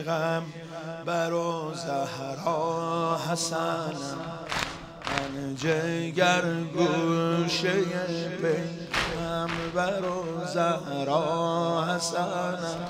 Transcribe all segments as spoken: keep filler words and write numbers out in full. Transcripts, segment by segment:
پیغمبر و زهرا حسنم، من جگر گوشه پیغمبر و زهرا حسنم،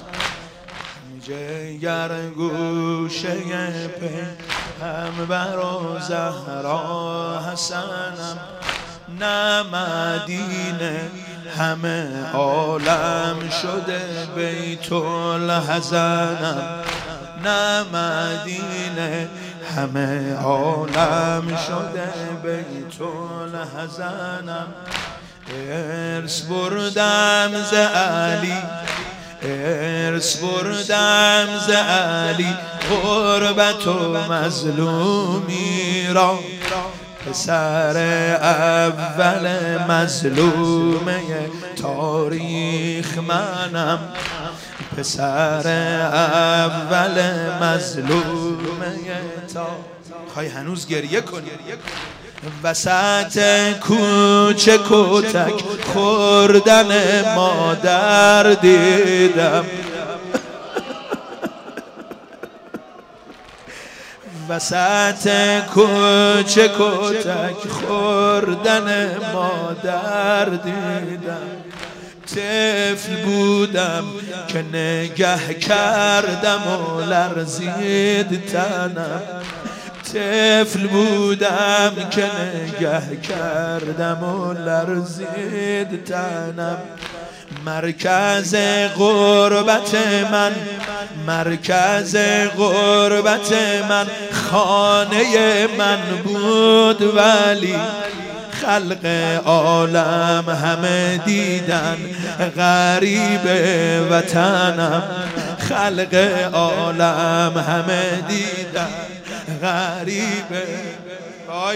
جگر گوشه پیغمبر و زهرا حسنم. نه مدینه همه عالم شده بیت الحزنم، نه مدینه همه عالم شده بیت الحزنم. ارث بردم ز علی، ارث بردم ز علی غربت و مظلومی را، پسر اول مظلومه تاریخ منم، پسر اول مظلومه تا خواهی هنوز گریه کنی. وسط کوچه کتک خوردن مادر دیدم، وسط کوچه کتک خوردن مادر دیدم. طفل بودم که نگه کردم و لرزید تنم، طفل بودم که نگه کردم و لرزید تنم. مرکز غربت من، مرکز غربت من خانه من بود، ولی خلق عالم همه دیدن غریب وطنم، خلق عالم همه دیدن غریب. آی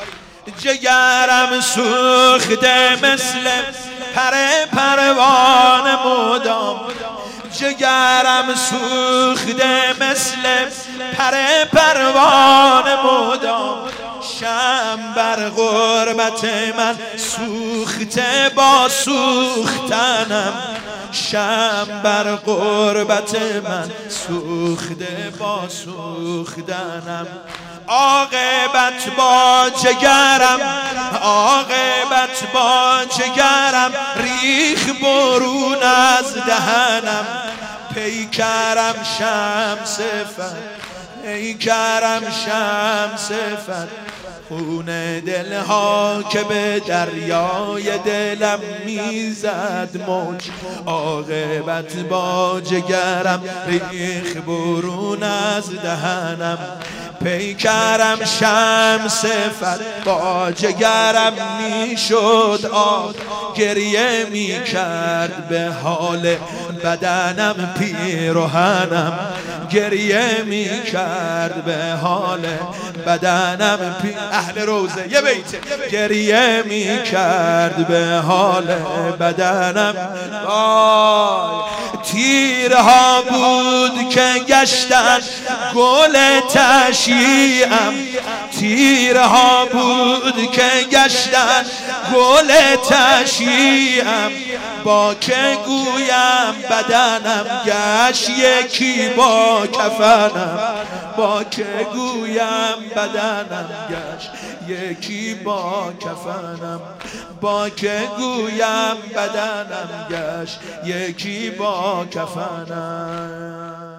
جگرم سوخته مثل پر پروان مدام، جگرم سوخته مثل پر پروان مدام. شم بر غربت من سوخته با سوختنم، شم بر غربت من سوخته با سوختنم. عاقبت با جگرم، عاقبت با جگرم ریخ برون از دهنم. پیکرم شمس فر، پیکرم شمس فر، خون دلها که به دریای دلم میزد موج. عاقبت با جگرم ریخ برون از دهنم. پیکرم شمس فر با جگرم میشد آب، گریه میکرد به حال بدنم پیرهنم، گریه میکرد به حال بدنم پی... اهل روزه یه بیت، گریه میکرد به حال بدنم. آی تیرها بود که گشتن گل تشیعم، تیرها بود که گشتن گل تشیعم. با که گویم بدنم گشت یکی با کفنم، با که گویم بدنم گشت یکی با کفنم، با که گویم بدنم گشت یکی با کفنم.